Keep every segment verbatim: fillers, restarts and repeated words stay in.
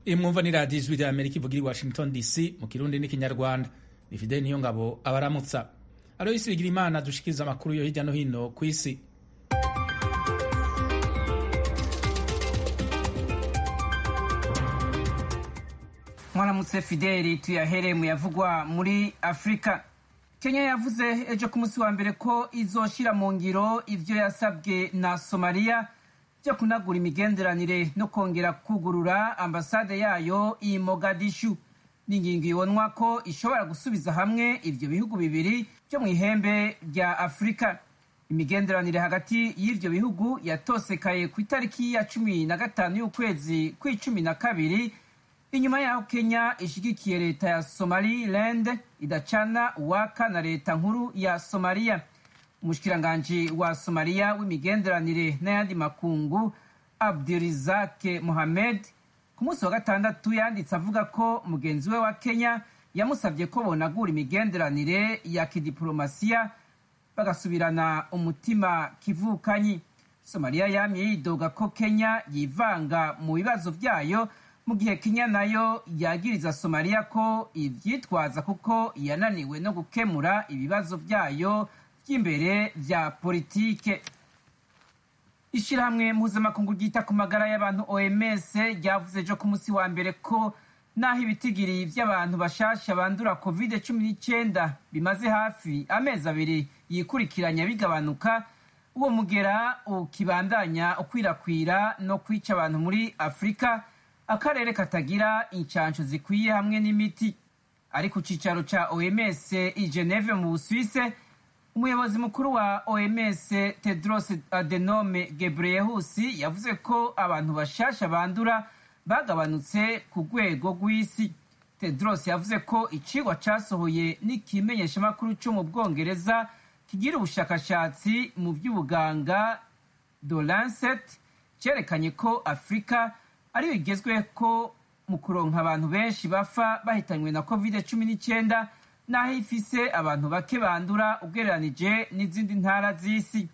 imwumva ni radiyo ijwi rya amerika ivugira i washington dc mu kirundi n'ikinyarwanda. ni Fidel niyo ngabo abaramutsa. Aloysi Bigirimana dushikiriza amakuru yo hirya no hino ku isi. Mwaramutse Fideli, tuyahere mu yavugwa muri Afrika. Kenya yavuze ejo ku munsi wa mbere ko izoshira mu ngiro ivyo yasabwe na Somalia byo kunagura imigenderanire no kongera kugurura ambasade yayo i Mogadishu. N'ingingo ibonwa ko ishobora gusubiza hamwe ivyo bihugu bibiri byo mu ihembe rya Afrika. Imigenderanire hagati y'ivyo bihugu yatosekaye ku itariki ya cumi na gatanu y'ukwezi kw'icumi na kabiri inyuma yaho Kenya ishigikiye leta ya Somaliland idacana uwaka na leta nkuru ya Somalia. Umushikiranganji wa Somalia w'imigenderanire n'ayandi makungu Abdirizak Mohamed ku munsi wa gatandatu yanditse avuga ko mugenzi we wa Kenya yamusabye ko bonagura imigenderanire ya kidiplomasiya bagasubirana umutima kivukanyi. Somalia yamye yidoga ko Kenya yivanga mu bibazo vyayo mu gihe Kenya nayo yagiriza Somalia ko ivyitwaza kuko yananiwe no gukemura ibibazo vyayo vy'imbere vya politike. Ishirahamwe mpuzamakungu ryita ku magara y'abantu O M S ryavuze ejo ku munsi wa mbere ko naho ibitigiri vy'abantu bashasha bandura covid cumi n'icenda bimaze hafi amezi abiri yikurikiranya bigabanuka, uwo mugera ukibandanya ukwirakwira no kwica abantu muri Afrika, akarere katagira incanco zikwiye hamwe n'imiti. Ari ku cicaro ca O M S i Geneve mu Busuwise, umuyobozi mukuru wa O M S Tedros Adhanom Ghebreyesus yavuze ko abantu bashasha bandura bagabanutse ku rwego rw'isi. Tedros yavuze ko icigwa casohoye n'ikimenyeshamakuru co mu Bwongereza kigira ubushakashatsi mu vy'ubuganga The Lancet cerekanye ko Afrika ariyo igezwe ko mu kuronka abantu benshi bafa bahitanywe na covid cumi n'icenda, naho ifise abantu bake bandura ugereranije n'izindi ntara z'isi.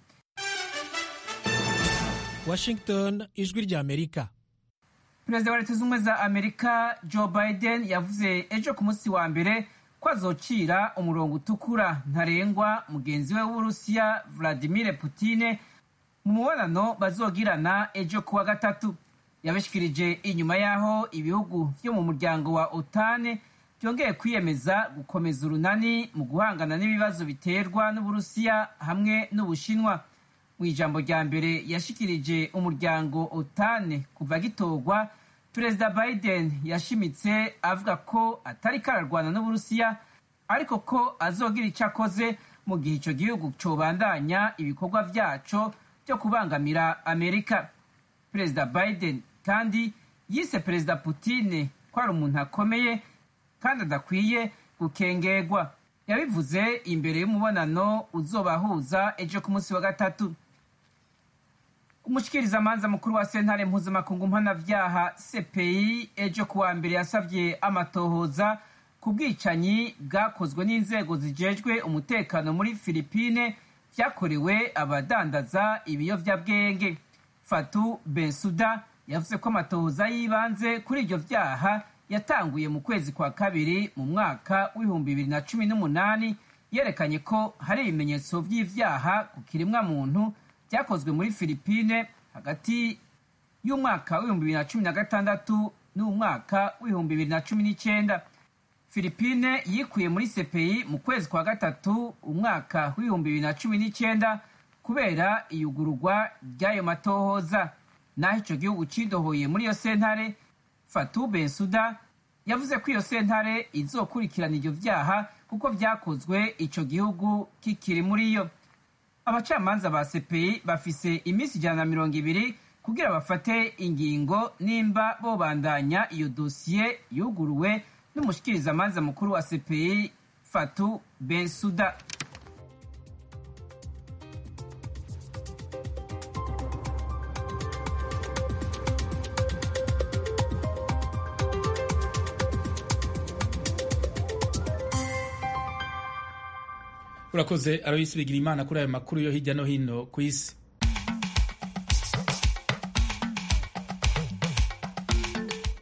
Washington, ijwi rya Amerika. Perezida wa Leta Zunze Ubumwe za Amerika Joe Biden yavuze ejo ku munsi wa mbere ko azocira umurongo utukura ntarengwa mugenzi we w'Uburusiya Vladimir Putin mu mubonano bazogirana ejo kuwa gatatu. Yabashikirije inyuma yaho ibihugu vyo mu muryango wa OTAN byongeye kwiyemeza gukomeza urunani mu guhangana n'ibibazo biterwa n'Uburusiya hamwe n'Ubushinwa. Mu ijambo rya mbere yashikirije umuryango OTAN kuva gitorwa, Perezida Biden yashimitse avuga ko atari kararwana n'Uburusiya ariko ko azogira ico akoze mu gihe ico gihugu cobandanya ibikorwa vyaco byo kubangamira Amerika. Perezida Biden kandi yise Perezida Putin ko ari umuntu akomeye kandi adakwiye gukengerwa. Yabivuze imbere y'umubonano uzobahuza ejo ku munsi wa gatatu. Umushikirizamanza mukuru wa sentare mpuzamakungu mpanavyaha C P I ejo kuwa mbere yasavye amatohoza ku bwicanyi bwakozwe n'inzego zijejwe umutekano muri Filipine vyakorewe abadandaza ibiyovyabwenge. Fatou Bensouda yavuze ko amatohoza yibanze kuri ivyo vyaha yatanguye mu kwezi kwa kabiri mu mwaka w'ibihumbi bibiri na cumi n'umunani, yerekanye ko hari ibimenyetso vy'ivyaha ku kiremwa muntu vyakozwe muri Filipine hagati y'umwaka w'ibihumbi bibiri na cumi na gatandatu n'umwaka w'ibihumbi bibiri na cumi n'icenda. Filipine yikuye muri C P I mu kwezi kwa gatatu umwaka w'ibihumbi bibiri na cumi n'icenda kubera iyugururwa ry'ayo matohoza. Naho ico gihugu cidohoye muri iyo sentare, Fatou Bensouda yavuze ko iyo sentare izokurikirana ivyo vyaha kuko vyakozwe ico gihugu kikiri muri yo. Abacamanza ba C P I bafise imisi ijana na mirongo ibiri kugira bafate ingingo nimba bobandanya iyo dosiye yuguruwe n'umushikirizamanza mukuru wa C P I Fatou Bensouda. Urakoze Aloysi Bigirimana kuri ayo makuru yo hirya no hino ku isi.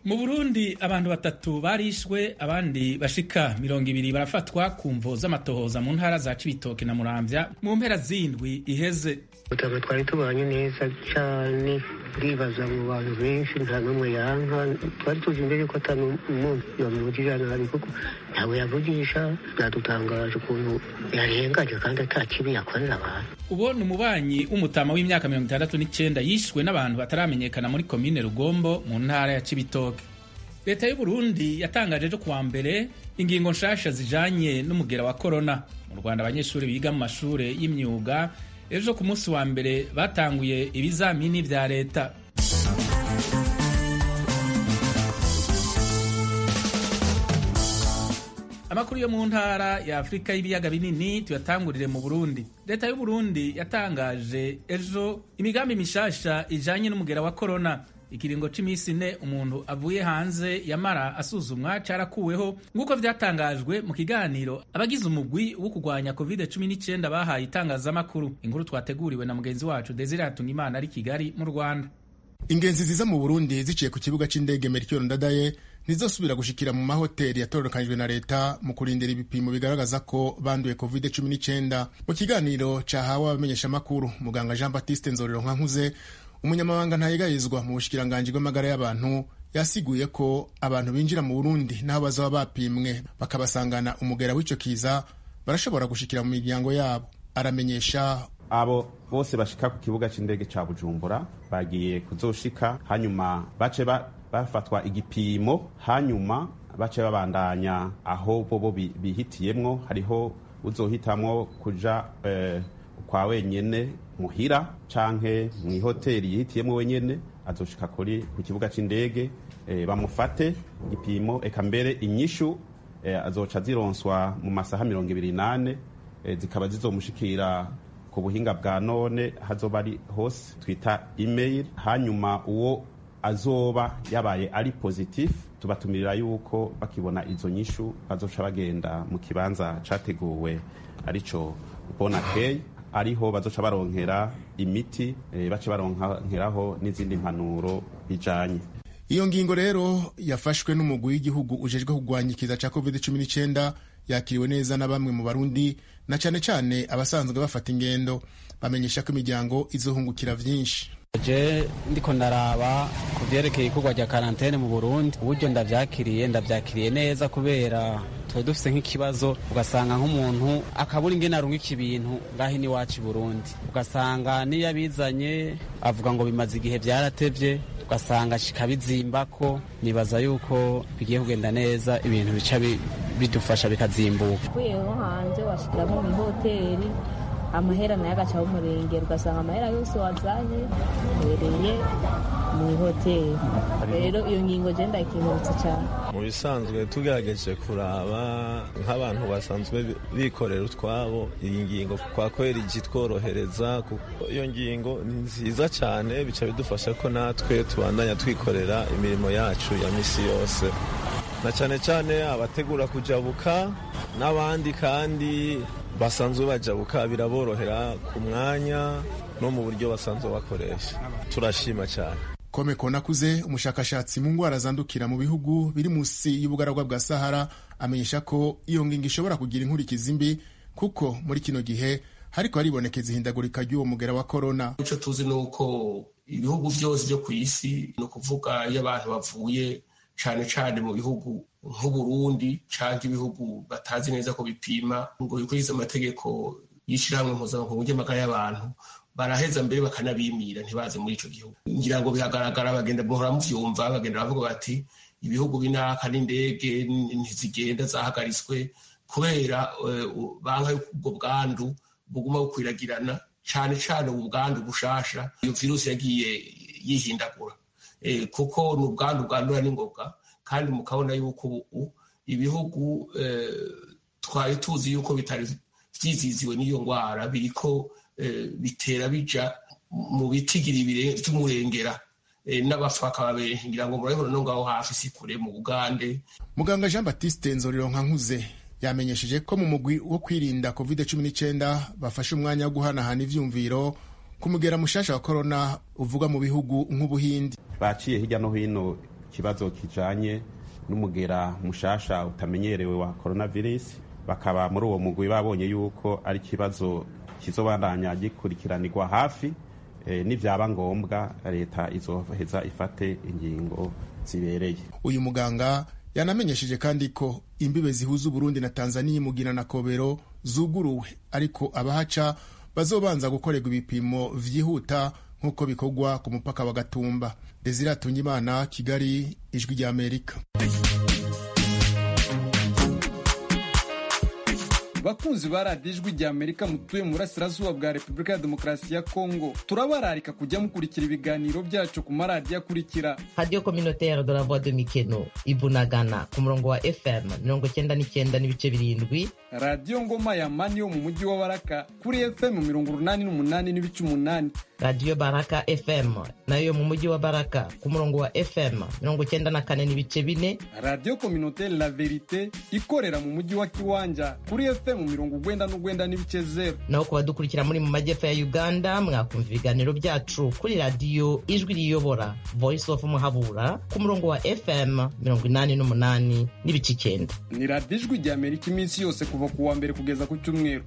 Mu Burundi abantu batatu barishwe, abandi bashika mirongo ibiri barafatwa ku mvo z'amatohoza mu ntara za Cibitoke na Muramvya mu mpera zindwi iheze. Utaba twari tubanye neza cyane, ndibaza mu bantu benshi nta n'umwe yanka, twari tuzi imbere ko atanu umuntu yamuvugirana ariko ntawe yavugisha. Byadutangaje ukuntu yarenganye kandi atakibi yakorera abantu. Uwo ni umubanyi w'umutama w'imyaka mirongo itandatu n'icenda yishwe n'abantu bataramenyekana muri komine Rugombo mu ntara ya Cibitoke. Leta y'u Burundi yatangaje ejo kuwa mbere ingingo nshasha zijanye n'umugera wa corona. Mu Rwanda abanyeshuri biga mu mashure y'imyuga ejo ku munsi wa mbere batanguye ibizamini vya leta. Amakuru yo mu ntara ya Afrika y'ibiyaga binini tuyatangurire mu Burundi. Leta y'u Burundi yatangaje ejo imigambi mishasha ijanye n'umugera wa corona. Ikiringo c'imisi ine umuntu avuye hanze yamara asuzumwa carakuweho nk'uko vyatangajwe mu kiganiro abagize umugwi wo kurwanya covid cumi n'icenda bahaye itangazamakuru. Inkuru twateguriwe na mugenzi wacu Desire Hatungimana ari Kigali mu Rwanda. Ingenzi ziza mu Burundi ziciye ku kibuga c'indege Melchior Ndadaye ntizosubira gushikira mu mahoteli yatororokanijwe na leta mu kurindira ibipimo bigaragaza ko banduye covid cumi n'icenda. Mu kiganiro cahawe abamenyeshamakuru, muganga Jean Baptiste Nzorironkankuze, umunyamabanga ntayegayizwa mu bushikiranganji bw'amagara y'abantu, yasiguye ko abantu binjira mu Burundi naho bazaba bapimwe bakabasangana umugera w'ico kiza barashobora gushikira mu miryango yabo. Aramenyesha abo bose bashika ku kibuga c'indege ca Bujumbura bagiye kuzoshika, hanyuma bace ba, bafatwa igipimo, hanyuma bace babandanya aho bobo bihitiyemwo. Hariho uzohitamwo kuja eh, kwa wenyene muhira canke mw'ihoteli yihitiyemwo wenyene, azoshika kuri ku kibuga c'indege e, bamufate igipimo, eka mbere inyishu e, azoca zironswa mu masaha mirongo ibiri nane e, zikaba zizomushikira ku buhinga bwa none hazoba ari hose twita email. Hanyuma uwo azoba yabaye ari positif tubatumirira yuko bakibona izo nyishu bazoca bagenda mu kibanza categuwe arico Bonakey, ariho bazoca baronkera imiti e, bace baronkeraho n'izindi mpanuro bijanye. Iyo ngingo rero yafashwe n'umugwi w'igihugu ujejwe kugwanya ikiza ca covid cumi n'icenda, yakiriwe neza na bamwe mu Barundi na cane cane abasanzwe bafata ingendo. Bamenyesha ko imiryango izohungukira vyinshi. Je ndiko ndaraba ku vyerekeye ikorwa rya karantene mu Burundi, uburyo ndavyakiriye ndavyakiriye neza kubera twe dufise nk'ikibazo, ugasanga nk'umuntu akabura ingene arungika ibintu ngaho iwacu i Burundi, ugasanga niyo abizanye avuga ngo bimaze igihe vyaratevye, ugasanga ashika bizimbako. Nibaza yuko bigiye kugenda neza, ibintu bica bidufasha bikazimbuka. Uvuyeho hanze washikiramo mu hoteli, amahera nayo agaca umurengera, ugasanga amahera yose wazanye uhereye mu hoteli. Rero iyo ngingo je ndayikengurutse cyane. Mu bisanzwe tugerageje kuraba nk'abantu basanzwe bikorera utwabo, iyi ngingo kwa kweri igitworohereza, kuko iyo ngingo ni nziza cyane, bica bidufasha ko natwe tubandanya twikorera imirimo yacu ya misi yose, na cyane cyane abategura kujabuka n'abandi kandi basanzwe bajabuka biraborohera ku mwanya no mu buryo basanzwe bakoresha. Turashima cyane. Kome Konakuze, umushakashatsi mu ngwara zandukira mu bihugu biri musi y'ubugaragwa bwa Sahara, amenyesha ko iyo ngingo ishobora kugira inkurikizi mbi, kuko muri kino gihe hariko haribonekeza ihindagurika ry'uwo mugera wa corona. Ico tuzi nuko ibihugu byose byo ku isi, no kuvuga iyo abantu bavuye cane cane mu bihugu nk'Uburundi canke ibihugu batazi neza ko bipima ngo bikurikize amategeko y'ishirahamwe mpuzamakungu ry'amagara y'abantu, baraheza mbere bakanabimira ntibaze muri ico gihugu. Ngira ngo bihagaragara, bagenda muhora muvyumva, bagenda bavuga bati ibihugu binaka n'indege ntizigenda zahagaritswe kubera uh, banka y'ubwo bwandu buguma bukwiragirana, cane cane ubu bwandu bushasha iyo virusi yagiye yihindagura, e, kuko ni ubwandu bwandura n'ingoga. Kandi mukabona yuko ubu ibihugu eh, twari tuzi yuko bitari vyiziziwe n'iyo ngwara biriko eh, bitera bija mu bitigiri vy'umurengera, eh, n'abapfa bakaba benshi. Ngira ngo murabibona no ngaho hafi si kure mu Bugande. Muganga Jean Baptiste Nzorironkankuze yamenyesheje ko mu mugwi wo kwirinda covid cumi n'icenda bafashe umwanya wo guhanahana ivyumviro ku mugera mushasha wa corona uvuga mu bihugu nk'Ubuhindi. Baciye hirya no hino ikibazo kijanye n'umugera mushasha utamenyerewe wa coronavirus, bakaba muri uwo mugwi babonye yuko ari ikibazo kizobandanya gikurikiranirwa hafi, e, nivyaba ngombwa leta izoheza ifate ingingo zibereye. Uyu muganga yanamenyesheje kandi ko imbibe zihuza Burundi na Tanzania Mugina na Kobero zuguruwe, ariko abahaca bazobanza gukorerwa ibipimo vyihuta nk'uko bikorwa ku mupaka wa Gatumba. Desire Tungimana, Kigali, Ijwi rya Amerika. Bakunzi ba radiyo Ijwi rya Amerika mutuye mu burasirazuba bwa Repubulika ya Demokarasi ya Kongo, turabararika kujya mukurikira ibiganiro byacu ku maradiyo akurikira: Radio Communautaire de la Voix de Mikeno Ibunagana ku murongo wa F M mirongo icyenda n'icyenda n'ibice birindwi, Radio Ngoma ya Mani yo mu mujyi wa Baraka kuri F M mirongo urunani n'umunani n'ibice umunani, Radio Baraka F M nayo mu mujyi wa Baraka ku murongo wa F M mirongo icyenda na kane n'ibice bine, Radio Communautaire La Verite ikorera mu mujyi wa Kiwanja kuri F M mirongo ugwenda n'ugwenda n'ibice zero. Naho kuba dukurikira muri mu majyepfo ya Uganda mwakumva ibiganiro byacu kuri Radio Ijwi riyobora Voice of Muhabura ku murongo wa F M mirongo inani n'umunani n'ibice icyenda. Ni Radio Ijwi rya Amerika iminsi yose kuva ku wa mbere kugeza ku cyumweru.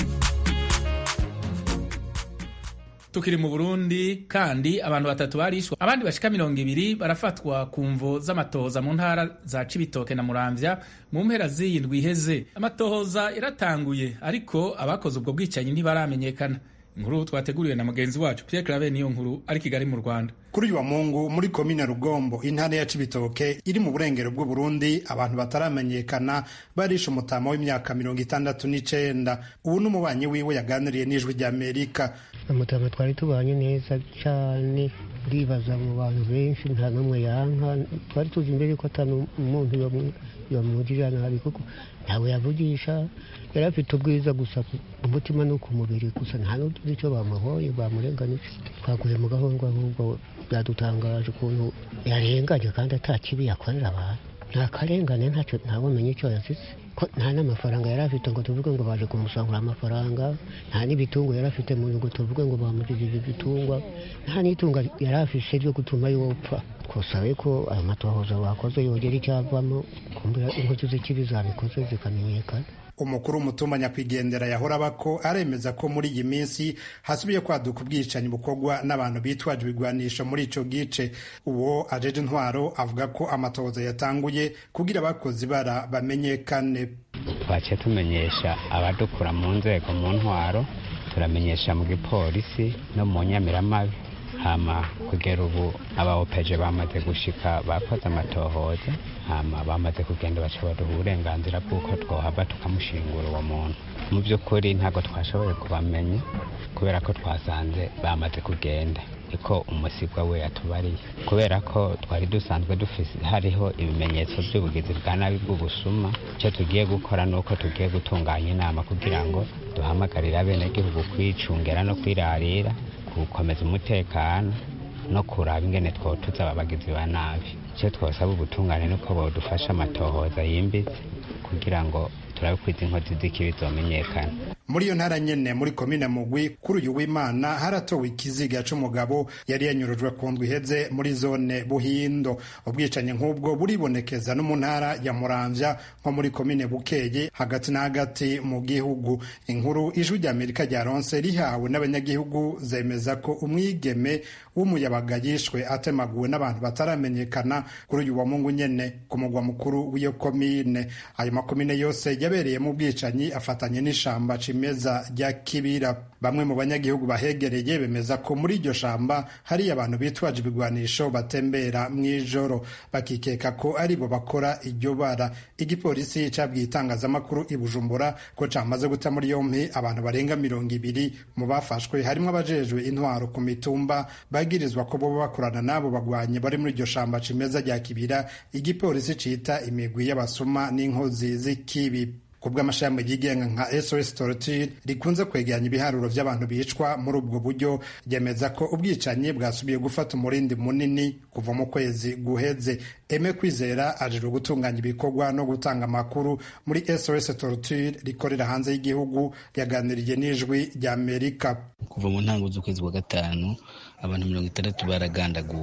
Tukiri mu Burundi kandi abantu batatu barishwe, abandi bashika mirongo ibiri barafatwa ku mvo z'amatohoza mu ntara za Cibitoke na Muramvya mu mpera z'iyindwi iheze. Amatohoza iratanguye ariko abakoze ubwo bwicanyi ntibaramenyekana. Inkuru twateguriwe na mugenzi wacu Pierre Claver niyo nkuru ari Kigali mu Rwanda. Kuri uyu wa Mungu muri komine Rugombo intara ya Cibitoke iri mu burengero bw'u Burundi, abantu bataramenyekana barishe umutama w'imyaka mirongo itandatu n'icenda. Ubu n'umubanyi wiwe yaganiriye n'Ijwi rya Amerika. Umutama twari tubanye neza cyane, ndibaza mu bantu benshi nta n'umwe yanka, twari tuzi imbere ko atanu umuntu yamugirana hari kuko ntawe yavugisha, yari afite ubwiza gusa umutima no ku mubiri gusa, nta n'utuzi icyo bamuhoye bamurenganije. Twaguye mu gahungu ahubwo byadutangaje ukuntu yarenganye kandi atakibi yakorera abantu. Nta karengane, ntacyo ntabamenye icyo yazize, ko nta n'amafaranga yari afite ngo tuvuge ngo baje kumusahura amafaranga, nta n'ibitungo yari afite mu ngo tuvuge ngo bamugirije ibitungwa, nta n'itunga yari afite ryo gutuma yopfa. Twasabe ko ayo matohoza bakoze yogera icyavamo, kumbura inkozi z'ikibi zabikoze zikamenyekana. Umukuru w'umutumba nyakwigendera yahora bako aremeza ko muri iyi minsi hasubiye kwaduka ubwicanyi bukorwa n'abantu bitwaje ibigwanisho muri ico gice. Uwo ajeje intwaro avuga ko amatohoza yatanguye kugira abakozi bara bamenyekane. Twace tumenyesha abadukura mu nzego mu ntwaro, turamenyesha mu gipolisi no mu nyamiramabi, hama kugera ubu abaopeje bamaze gushika bakoze amatohoza, hama bamaze kugenda baca baduha uburenganzira bw'uko twohava tukamushingura uwo muntu. Mu by'ukuri ntabwo twashoboye kubamenya kubera ko twasanze bamaze kugenda, iko umusigwa we yatubariye, kubera ko twari dusanzwe dufise hariho ibimenyetso by'ubugizi bwa nabi bw'ubusuma. Icyo tugiye gukora nuko tugiye gutunganya inama kugira ngo duhamagarire abenegihugu kwicungera no kwirarira, gukomeza umutekano no kuraba ingene twotuza ababagizi ba nabi. Icyo twasaba ubutungane nuko bodufasha amatohoza yimbitse kugira ngo turabe kwiza inkozi z'ikibi zomenyekana. Muri iyo ntara nyene muri komine Mugwi kuri uyu w'Imana haratowe ikiziga c'umugabo yari yanyurujwe ku ndwi iheze muri zone Buhindo. Ubwicanyi nk'ubwo buribonekeza no mu ntara ya Muramvya nko muri komine Bukeye hagati na hagati mu gihugu. Inkuru Ijwi rya Amerika ryaronse rihawe n'abanyagihugu zemeza ko umwigeme w'umuyabaga yishwe atemaguwe n'abantu bataramenyekana kuri uyu wa Mungu nyene ku mugwa mukuru w'iyo komine. Ayo makomine yose yabereye mu bwicanyi afatanye n'ishamba cimeza rya Kibira. Bamwe mu banyagihugu bahegereye bemeza ko muri iryo shamba hari abantu bitwaje ibigwanisho batembera mw'ijoro, bakikeka ko aribo bakora iryo bara. Igipolisi cabwiye itangazamakuru i Bujumbura ko camaze guta muri yompi abantu barenga mirongo ibiri. Mu bafashwe harimwo abajejwe intwaro ku mitumba bagirizwa ko boba bakorana nabo bagwanye bari muri iryo shamba cimeza rya Kibira igipolisi cita imigwi y'abasuma n'inkozi z'ikibi. Kubwa amashami yigenga nka S O S Torture rikunze kwegeranya ibiharuro vy'abantu bicwa muri ubwo buryo, ryemeza ko ubwicanyi bwasubiye gufata umurindi munini kuva mu kwezi guheze. Eme Kwizera ajejwe gutunganya ibikorwa no gutanga amakuru muri S O S Torture rikorera hanze y'igihugu yaganiriye n'Ijwi rya Amerika. Kuva mu ntango z'ukwezi kwa gatanu abantu mirongo itandatu baragandaguwe,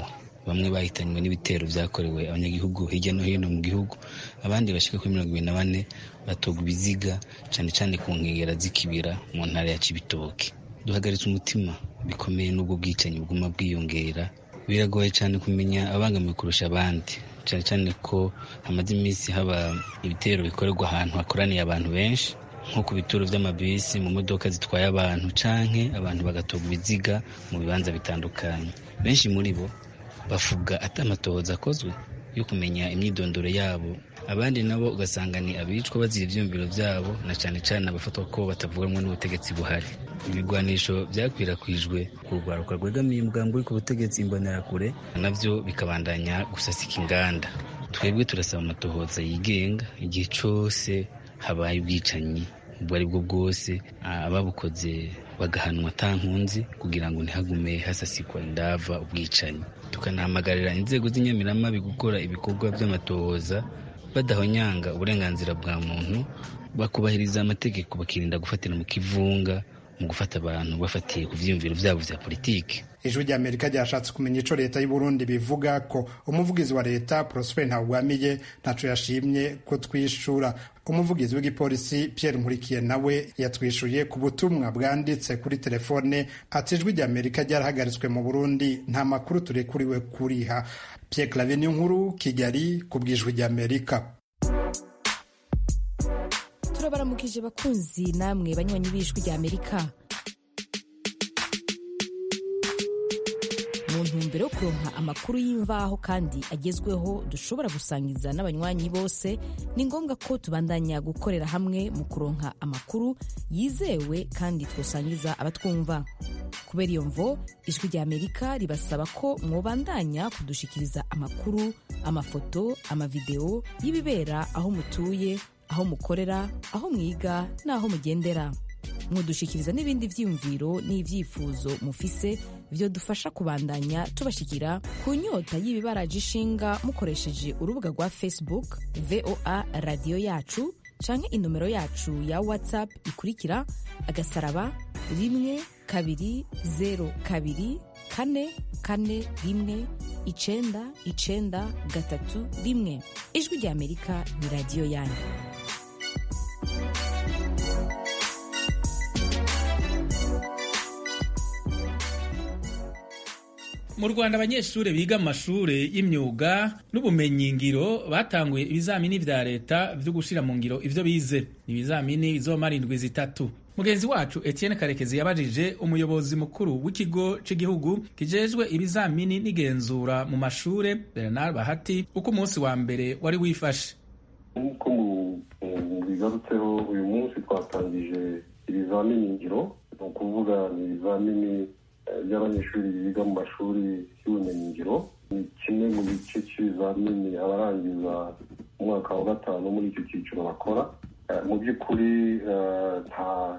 bamwe bahitanywe n'ibitero vyakorewe abanyagihugu hirya no hino mu gihugu, abandi bashika kuri mirongo ibiri na bane batogwa ibiziga cane cane ku nkengera z'ikibira mu ntara ya Cibitoke. Duhagaritse umutima bikomeye n'ubwo bwicanyi buguma bwiyongera. Biragoye cyane kumenya abangamiwe kurusha abandi, cyane cyane ko hamaze iminsi haba ibitero bikorerwa ahantu hakoraniye abantu benshi, nko ku bituro vy'amabisi, mu modoka zitwaye abantu, canke abantu bagatogwa ibiziga mu bibanza bitandukanye. Benshi muri bo bavuga ati amatohoza akozwe yo kumenya imyidondoro yabo, abandi nabo ugasanga ni abicwa bazira ivyiyumviro vyabo, na cane cane abafatwa ko batavuganwa n'ubutegetsi buhari. Ibigwanisho vyakwirakwijwe ku rwaruka rwegamiye umugambi uri ku butegetsi imbonerakure, navyo bikabandanya gusasika inganda. Twebwe turasaba amatohoza yigenga igihe cose habaye ubwicanyi ubwo ari bwo bwose, ababukoze bagahanwa ata nkunzi kugira ngo ntihagume hasasikwa indava ubwicanyi. Tukanahamagarira inzego z'inyamiramabi gukora ibikorwa vy'amatohoza badahonyanga uburenganzira bwa muntu, bakubahiriza amategeko, bakirinda gufatira mu kivunga mu gufata abantu bafatiye ku vyiyumviro vyabo vya politiki. Ijwi rya Amerika ryashatse kumenya ico leta y'u Burundi bivuga ko. Umuvugizi wa leta Prosper Ntawugwamiye ntaco yashimye ko twishura. Umuvugizi w'igipolisi Pierre Nkurikiye nawe yatwishuye ku butumwa bwanditse kuri telefone ati ijwi rya Amerika ryarahagaritswe mu Burundi, nta makuru turekuriwe kuriha. Pierre Claver Nkuru, Kigali, ku bw'ijwi rya Amerika. Turabaramukije bakunzi namwe banywanyi b'ijwi rya Amerika. Mu ntumbero yo kuronka amakuru y'imvaho kandi agezweho dushobora gusangiza n'abanywanyi bose, ni ngombwa ko tubandanya gukorera hamwe mu kuronka amakuru yizewe kandi twosangiza abatwumva. Kubera iyo mvo, ijwi rya Amerika ribasaba ko mwobandanya kudushikiriza amakuru, amafoto, amavideo y'ibibera aho mutuye, aho mukorera, aho mwiga n'aho mugendera. Mwodushikiriza n'ibindi vyiyumviro n'ivyifuzo mufise vyo dufasha kubandanya tubashikira ku nyota y'ibibaraje ishinga mukoresheje urubuga rwa Facebook V O A Radio Yacu, canke inomero yacu ya WhatsApp ikurikira agasaraba rimwe kabiri zero kabiri kane kane rimwe icenda icenda gatatu rimwe. Ijwi rya Amerika ni radio yanyu. Mu Rwanda abanyeshure biga mu mashure y'imyuga n'ubumenyi ngiro batanguye ibizamini vya leta vyo gushira mu ngiro ivyo bize. Ibizamini bizomara indwi zitatu. Mugenzi wacu Etienne Karekezi yabajije umuyobozi mukuru w'ikigo c'igihugu kijejwe ibizamini n'igenzura mu mashure Bernard Bahati uko umunsi wa mbere wari wifashe. Nkuko bigarutseho uyu munsi twatangije ibizamini ngiro, ni ukuvuga ni ibizamini by'abanyeshuri biga mu mashuri y'ubumenyi ngiro. Ni kimwe mu gice cy'ibizamini abarangiza umwaka wa gatanu muri icyo cyiciro bakora. Mu by'ukuri nta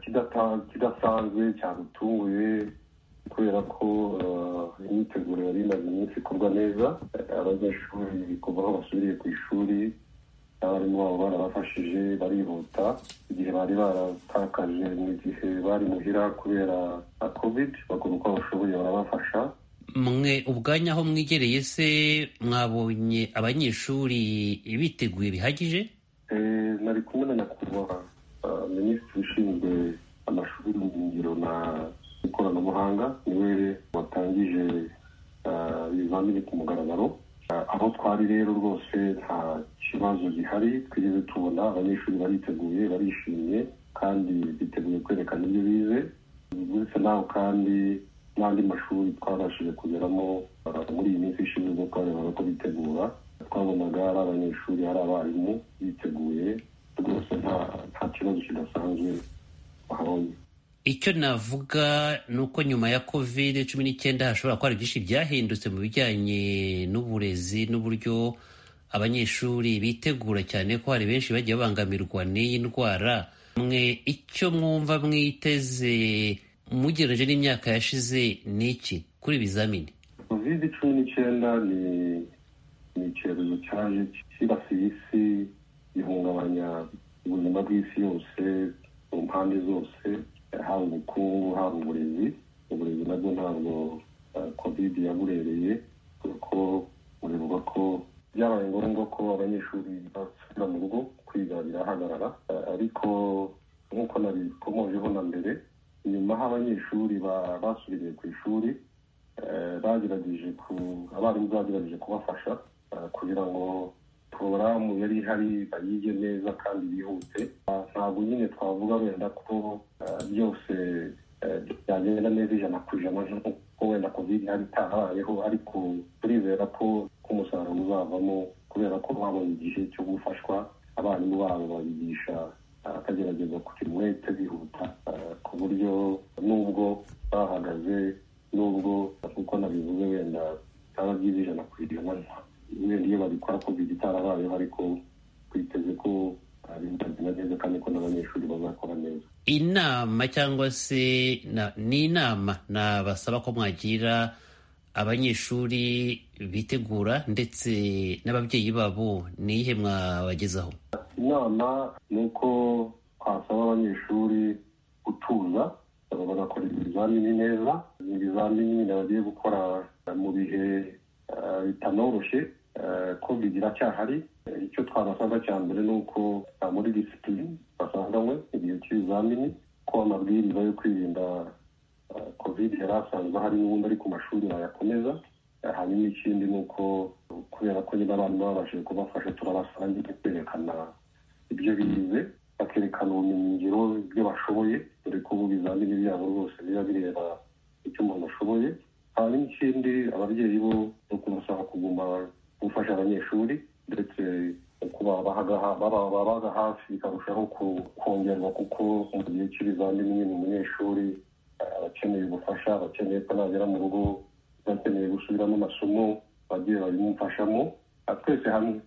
kidasanzwe cyadutunguye kubera ko imyiteguro yari imaze iminsi ikorwa neza. Abanyeshuri kuva aho basubiriye ku ishuri, abarimu babo barabafashije barihuta igihe bari baratakaje mu gihe bari muhira kubera covid, bakora uko bashoboye barabafasha. Mwe ubwanya aho mwigereye se mwabonye abanyeshuri biteguye bihagije? Nari kumwe na nyakubahwa minisitiri ushinzwe amashuri y'ubumenyingiro na ikoranabuhanga, niwe watangije ibizamini ku mugaragaro. Aho twari rero rwose nta kibazo gihari, twigeze tubona abanyeshuri bariteguye, barishimye kandi biteguye kwerekana ibyo bize. Uretse naho kandi n'andi mashuri twabashije kugeramo muri iyi minsi ishize ubwo twarebaga ko bitegura, twabonaga ari abanyeshuri, ari abarimu biteguye rwose, nta kibazo kidasanzwe bahabonye. Icyo navuga ni uko nyuma ya covid cumi n'icyenda hashobora kuba hari byinshi byahindutse mu bijyanye n'uburezi n'uburyo abanyeshuri bitegura, cyane ko hari benshi bagiye babangamirwa n'iyi ndwara. Mwe icyo mwumva mwiteze mugereje n'imyaka yashize ni iki kuri ibizamini? covid cumi n'icyenda ni ni icyorezo cyaje cyibasiye isi, gihungabanya ubuzima bw'isi yose mu mpande zose, haba ubukungu, haba uburezi. Uburezi nabwo ntabwo covid yaburereye, ko bivuga ko byabaye ngombwa ko abanyeshuri basubira mu rugo kwiga birahagarara, ariko nk'uko nabikomojeho na mbere, nyuma aho abanyeshuri basubiriye ku ishuri bagerageje abarimu bagerageje kubafasha kugira ngo porogaramu yari ihari bayige neza kandi bihute. Ntabwo nyine twavuga wenda ko byose byagenda neza ijana ku ijana nk'uko wenda covid ihari itarabayeho, ariko turizera ko umusaruro uzavamo kubera ko babonye igihe cyo gufashwa, abarimu babo babigisha akagerageza kugira umwete bihuta, ku buryo nubwo bahagaze, nubwo kuko nabivuze wenda bitaba byiza ijana ku ijana, wenda iyo babikora covid itarabayeho, ariko twiteze ko bizagenda neza kandi ko n'abanyeshuri bazakora neza. Inama cyangwa se ni inama nabasaba ko mwagira abanyeshuri bitegura ndetse n'ababyeyi babo, ni iyihe mwabagezaho? Inama ni uko twasaba abanyeshuri gutuza bagakora ibizamini neza. Ibizamini bagiye gukora mu bihe bitanoroshye, covid iracyahari. Icyo twabasaba cya mbere ni uko muri disipurine basanganywe igihe cy'ibizamini, ko amabwiriza yo kwirinda covid yari asanzwe hari n'ubundi ari ku mashuri bayakomeza. Hanyuma ikindi ni uko kubera ko niba abantu babashije kubafasha, turabasangiye kwerekana ibyo bize, bakerekana ubumenyingiro, ibyo bashoboye, dore ko ubu ibizamini byabo rwose biba bireba icyo umuntu ashoboye. Hanyuma ikindi, ababyeyi bo ni ukubasaba kuguma gufasha abanyeshuri, ndetse kuba babaga hafi bikarushaho kongerwa, kuko mu gihe cy'ibizamini umunyeshuri abakeneye ubufasha, abakeneye ko nagera mu rugo, bakeneye gusubiramo amasomo, bagiye babimufashamo twese hamwe.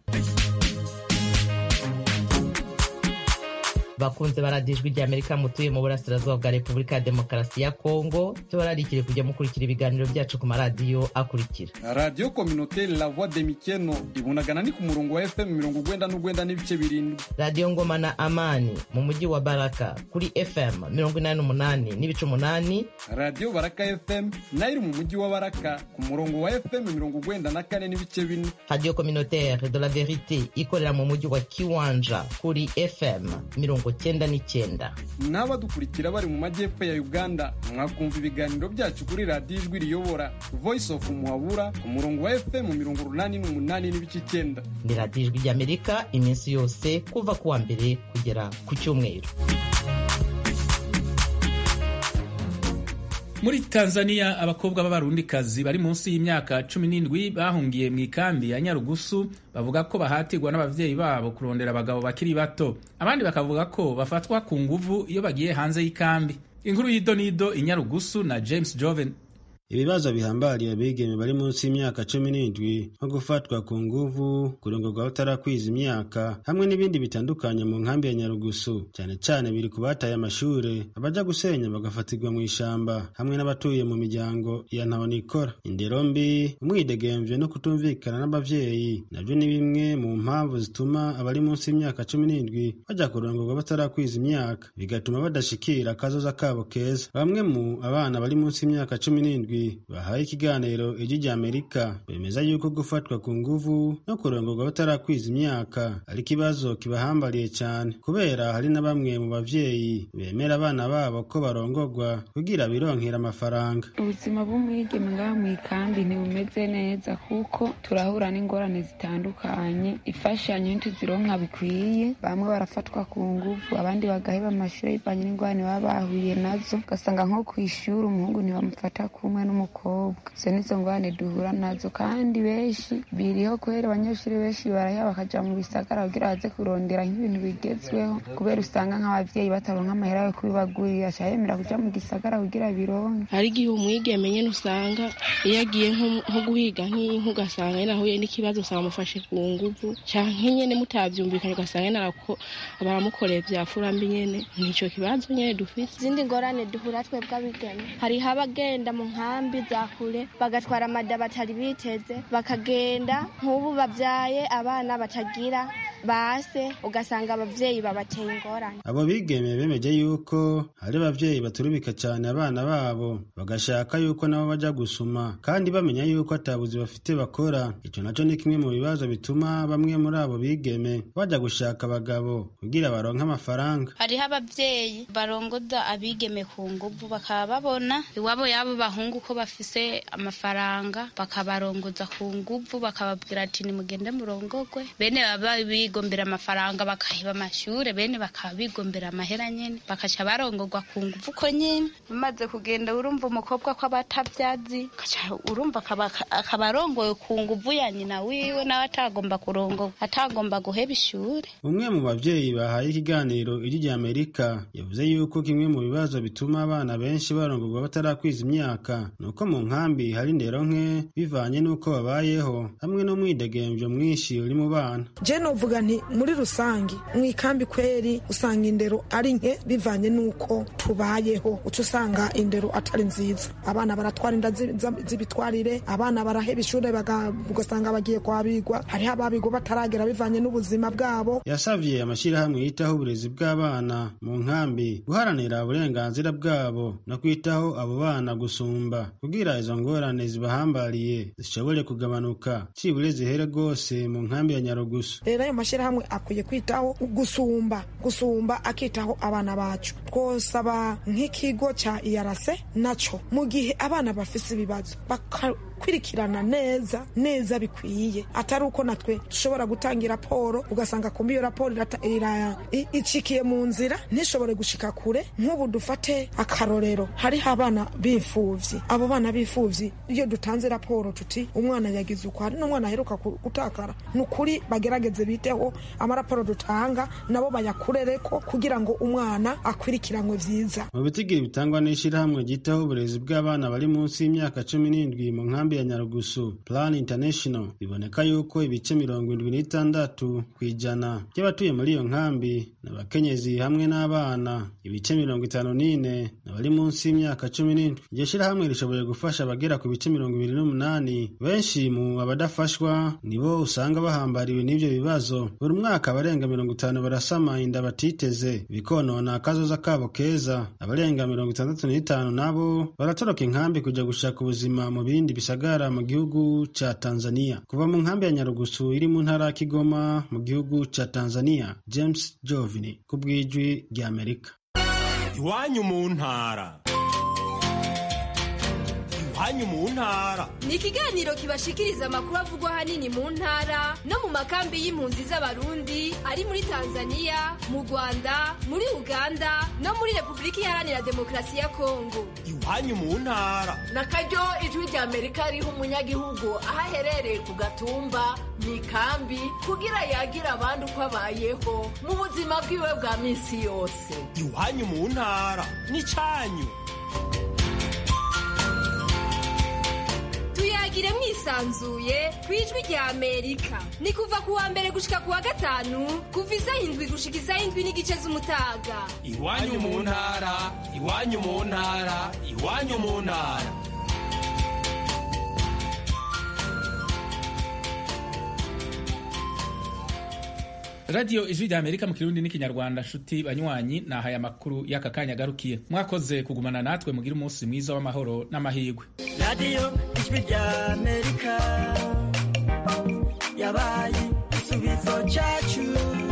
bakunze baradijwe rya Amerika mutuye mu burasirazuba bwa Repubulika ya Demokarasi ya Kongo, tubararikire kujya mukurikira ibiganiro byacu ku maradiyo akurikira: Radio Communautaire La Voix de Mikeno ibunagana ni ku murongo wa F M mirongo ugwenda n'ugwenda n'ibice birindwi. Radio Ngoma na Amani mu mujyi wa Baraka kuri F M mirongo inani n'umunani n'ibice umunani. Radio Baraka F M nayo iri mu mujyi wa Baraka ku murongo wa F M mirongo ugwenda na kane n'ibice bine. Radio Communautaire de la Verite ikorera mu mujyi wa Kiwanja kuri F M mirongo cyenda n'icyenda. N'abadukurikira bari mu majyepfo ya Uganda mwakumva ibiganiro byacu kuri Radio Ijwi Riyobora Voice of Muhabura ku murongo wa F M mirongo urunani n'umunani n'ibice icyenda. Ni Radio Ijwi ry'Amerika iminsi yose kuva kuwa mbere kugera ku cyumweru. Muri Tanzania, abakobwa b'abarundikazi bari munsi y'imyaka cumi n'indwi bahungiye mu ikambi ya Nyarugusu bavuga ko bahatirwa n'abavyeyi babo kurondera abagabo bakiri bato. Abandi bakavuga ko bafatwa ku nguvu iyo bagiye hanze y'ikambi. Inkuru y'idonido i Nyarugusu na James Joven. Ibibazo bihambariye abigeme bari munsi y'imyaka cumi n'indwi nko gufatwa ku nguvu, kurongorwa batarakwiza imyaka, hamwe n'ibindi bitandukanye mu nkambi ya Nyarugusu. Cyane cyane biri kubataye amashure, abaja gusenya bagafatirwa mu ishamba, hamwe n'abatuye mu miryango ya ntahonikora. Indero mbi, umwidegemvye no kutumvikana n'abavyeyi navyo ni bimwe mu mpamvu zituma abari munsi y'imyaka cumi n'indwi baja kurongorwa batarakwiza imyaka, bigatuma badashikira akazoza kabo keza. Bamwe mu abana bari munsi y'imyaka cumi n'indwi bahaye ikiganiro Ijwi ry'Amerika bemeza yuko gufatwa ku nguvu no kurongorwa batarakwiza imyaka ari kibazo kibahambariye cyane, kubera hari na bamwe mu bavyeyi bemera abana babo ko barongorwa kugira bironkera amafaranga. Ubuzima bw'umwigeme ngaha mu ikambi ntibumeze neza, kuko turahura n'ingorane zitandukanye, ifashanyo ntituzironka bikwiye. Bamwe barafatwa ku nguvu, abandi bagaheba amashuri bivanye n'ingorane baba bahuye nazo, ugasanga nko kw'ishuri umuhungu ntibamufata kumwe n'umukobwa. Izo nizo ngorane duhura nazo, kandi benshi biriho kubera abanyeshuri benshi baraheba bakaja mu bisagara kugira baze kurondera nk'ibintu bigezweho, kubera usanga nk'abavyeyi bataronka amahera yo kubibagurira, aca yemera kuja mu gisagara kugira bironke. Hari igihe umwigeme nyene usanga iyo agiye nko guhiga nk'inka ugasanga nyene ahuye n'ikibazo, usanga amufashe ku nguvu, canke nyene mutavyumvikanye ugasanga nyene baramukoreye vya furambi nyene. Nico kibazo nyene dufise. Izindi ngorane duhura twebwe abigeme, hariho abagenda mu nkambi za kure bagatwara amada batari biteze, bakagenda nk'ubu bavyaye abana batagira base ugasanga abavyeyi babateye ingorane. Abo bigeme bemeje yuko hari abavyeyi baturubika cyane abana babo bagashaka yuko nabo baja gusuma kandi bamenya yuko atabuzi bafite bakora. Ico naco ni kimwe mu bibazo bituma bamwe muri abo bigeme baja gushaka abagabo kugira baronke amafaranga. Hariho abavyeyi barongoza abigeme ku nguvu bakaba babona iwabo yabo bahungu ko bafise amafaranga bakabarongoza ku nguvu bakababwira ati nimugende murongogwe. Bene baba bigombera amafaranga bakahiba amashure, bene bakaba bigombera amahera nyene bakaca barongogwa ku nguvu ko nyene. Bamaze kugenda urumva umukobwa ko abatavyazi urumva akabarongoye ku nguvu ya nyina wiwe nawe atagomba kurongo atagomba guheba ishure. Umwe mu bavyeyi bahaye ikiganiro iri rya Amerika yavuze yuko kimwe mu bibazo bituma abana benshi barongorwa batarakwiza imyaka nuko mu nkambi hari ndero nke bivanye nuko babayeho hamwe no mwidegemvyo mwinshi uri mu bana. Je novuga nti muri rusangi mu ikambi kweri usanga indero ari nke bivanye nuko tubayeho uco usanga indero atari nziza. Abana baratwara inda z'ibitwarire, abana baraheba ishure ugasanga bagiye kwabigwa, hariho ababigwa bataragera bivanye n'ubuzima bwabo. Yasavye amashirahamwe yitaho uburezi bw'abana mu nkambi guharanira uburenganzira bwabo no kwitaho abo bana gusumba kugira izo ngorane zibahambariye zishobore kugabanuka cibure zihere gose mu nkambi ya Nyarugusu. Rero ayo mashirahamwe akwiye kwitaho gusumba gusumba akitaho abana bacu. Twosaba nk'ikigo ca I R C naco mu gihe abana bafise ibibazo kwirikirana neza neza bikwiye, atari uko natwe dushobora gutanga raporo ugasanga kumbi iyo raporo icikiye mu nzira ntishobore gushika kure. Nk'ubu dufate akarorero, hariho abana b'imfuvyi. Abo bana b'imfuvyi iyo dutanze raporo tuti umwana yagize uko hari n'umwana aheruka gutakara, nukuri bagerageze biteho amaraporo dutanga nabo bayakurereko kugira ngo umwana akwirikiranwe vyiza. Mu bitigiri bitangwa n'ishirahamwe ryitaho uburezi bw'abana bari munsi y'imyaka cumi n'indwi mu nkambi ya Nyarugusu Plan International biboneka yuko ibice mirongo indwi n'itandatu kwijana by'abatuye muri iyo nkambi n'abakenyezi hamwe n'abana, ibice mirongo itanu n'ine n'abari munsi y'imyaka cumi n'indwi. Iryo shirahamwe rishoboye gufasha abagera ku bice mirongo ibiri n'umunani. Benshi mu abadafashwa nibo usanga bahambariwe n'ivyo bibazo. Buri mwaka abarenga mirongo itanu barasama inda batiteze bikonona akazoza kabo keza. Abarenga mirongo itandatu n'itanu nabo baratoroka inkambi kuja gushaka ubuzima mu bindi bisagara mu gihugu ca Tanzania. Kuva mu nkambi ya Nyarugusu iri mu ntara ya Kigoma mu gihugu ca Tanzania, James Jovini kubwijwi rya Amerika. Iwanyu mu ntara. Iwanyu mu ntara ni ikiganiro kibashikiriza amakuru avugwa hanini mu ntara no mu makambi y'impunzi z'abarundi ari muri Tanzania, mu Rwanda, muri Uganda no muri Republika Iharanira Demokarasi ya Kongo. Iwanyu mu ntara nakaryo ijwi rya Amerika riha umunyagihugu aho aherereye ku gatumba mu ikambi kugira yagira abandi uko abayeho mu buzima bwiwe bwa minsi yose. Iwanyu mu ntara ni canyu. Tuyagire mwisanzuye kwijwi rya Amerika. Ni kuva kuwa mbere gushika kuwa gatanu kuva isaha indwi gushika isaha indwi n'igice z'umutaga. Iwanyu mu ntara, iwanyu mu ntara, iwanyu mu ntara. Radio Ijwi rya Amerika mu Kirundi n'ikinyarwanda. Shuti banywanyi nahaye amakuru y'aka kanya garukiye. Mwakoze kugumana natwe mugira umunsi mwiza w'amahoro n'amahirwe. Radio Ijwi rya Amerika yabaye igisubizo cyacu.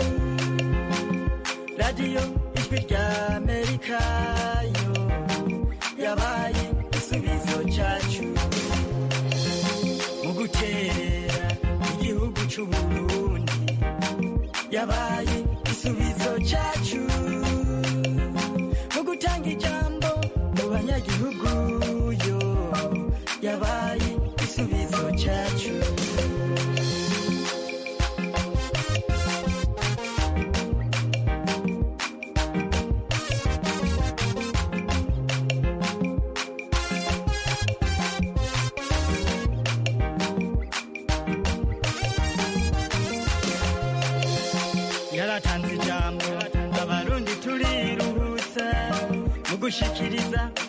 Radio Ijwi rya Amerika yo yabaye igisubizo cyacu mu guterera igihugu cy'u Burundi. Yabaye igisubizo cyacu mu gutanga ijambo mu banyagihugu yo yabaye igisubizo cyacu. Yaratanze ijambo abarundi turiruhutsa mu gushikiriza